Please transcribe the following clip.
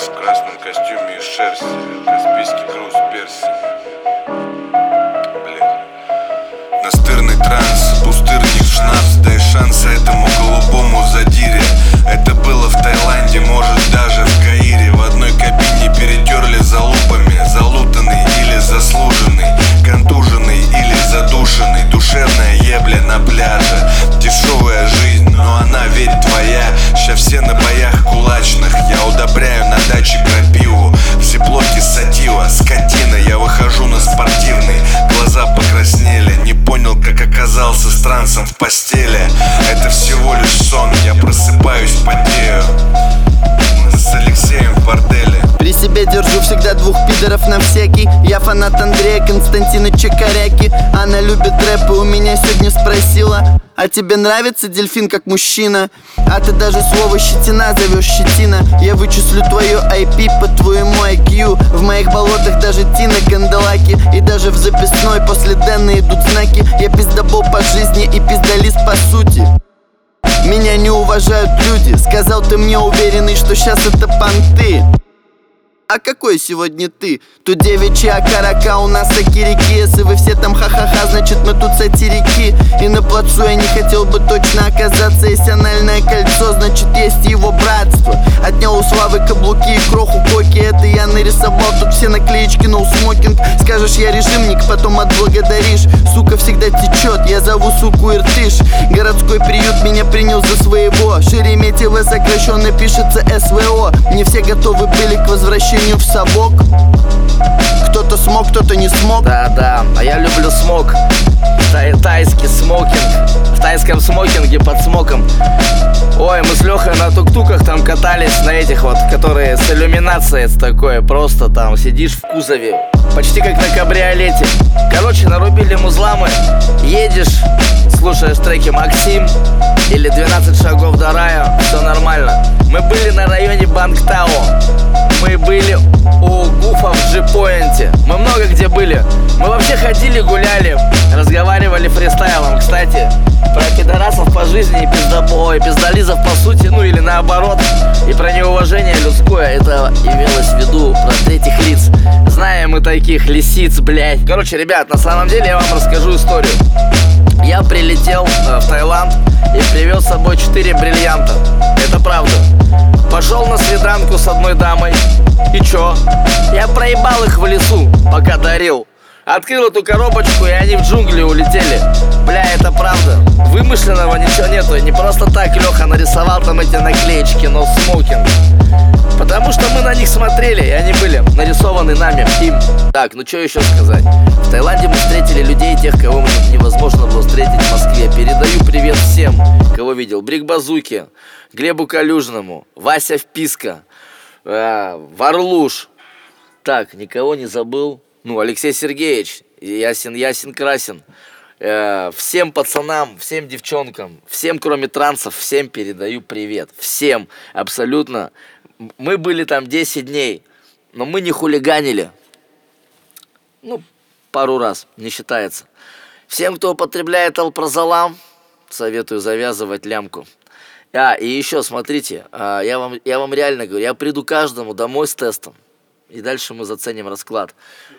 В красном костюме из шерсти, каспийский груз перси. Настырный транс, пустырник в шнапс. Дай шанс этому голубому задире. Это было в Таиланде, может даже в Каире. В одной кабине перетерли залупами. Залутанный или заслуженный, контуженный или задушенный. Душевная ебля на пляже. Дешевая жизнь, но она ведь твоя. Ща все на боях кулачных. Я удобряю на даче крапиву. Все блоки сатива, скотина. Я выхожу на спортивный. Глаза покраснели, не понял, как оказался с трансом в постели. Это всего лишь сон, я просыпаюсь, потею. С Алексеем в борделе. При себе держу всегда двух пидоров на всякий. Я фанат Андрея Константиновича Коряки. Она любит рэп и у меня сегодня спросила: а тебе нравится дельфин как мужчина? А ты даже слово щетина зовешь щетина. Я вычислю твое IP по твоему IQ. В моих болотах даже Тина Канделаки. И даже в записной после Дэна идут знаки. Я пиздобол по жизни и пиздолист по сути. Меня не уважают люди. Сказал ты мне уверенный, что сейчас это понты. А какой сегодня ты? Тут девичья карака, у нас сакирики. Если вы все там ха-ха-ха, значит мы тут сатирики. И на плацу я не хотел бы точно оказаться. Есть анальное кольцо, значит есть его братство. Отнял у Славы каблуки и кроху коки. Это я нарисовал, тут все наклеечки no smoking. Скажешь я режимник, потом отблагодаришь. Сука всегда течет, я зову суку Иртыш. Городской приют меня принял за своего. Шереметьево сокращенно пишется СВО. Не все готовы были к возвращению в совок. Кто-то смог, кто-то не смог. Да, а я люблю смок. Тайский смокинг. В тайском смокинге под смоком. Ой, мы с Лехой на тук-туках там катались. На этих вот, которые с иллюминацией. Это такое, просто там сидишь в кузове, почти как на кабриолете. Короче, нарубили музла мы. Едешь, слушаешь треки Максим или 12 шагов до рая. Все нормально. Мы были на районе Бангтао. Мы были у Гуфа в Джи-Пойнте. Мы много где были. Мы вообще ходили, гуляли, разговаривали фристайлом. Кстати, про пидорасов по жизни и пиздолизов по сути, ну или наоборот. И про неуважение людское. Это имелось в виду про третьих лиц. Знаем мы таких лисиц, блять. Короче, ребят, на самом деле я вам расскажу историю. Я прилетел в Таиланд и привез с собой 4 бриллианта. Это правда. Пошел на свиданку с одной дамой. И чё? Я проебал их в лесу, пока дарил. Открыл эту коробочку, и они в джунгли улетели. Бля, это правда. Вымышленного ничего нету. Не просто так Леха нарисовал там эти наклеечки no smoking. Потому что мы на них смотрели, и они были нарисованы нами, им. Так, ну что еще сказать? В Таиланде мы встретили людей, тех, кого невозможно было встретить в Москве. Передаю привет всем, кого видел. Брик Базуки, Глебу Калюжному, Вася Вписка, Варлуш. Так, никого не забыл. Ну, Алексей Сергеевич, Ясин Красин. Всем пацанам, всем девчонкам, всем, кроме трансов, всем передаю привет. Всем, абсолютно. Мы были там 10 дней, но мы не хулиганили. Ну, пару раз, не считается. Всем, кто употребляет алпрозолам, советую завязывать лямку. И еще, смотрите, я вам реально говорю, я приду каждому домой с тестом. И дальше мы заценим расклад.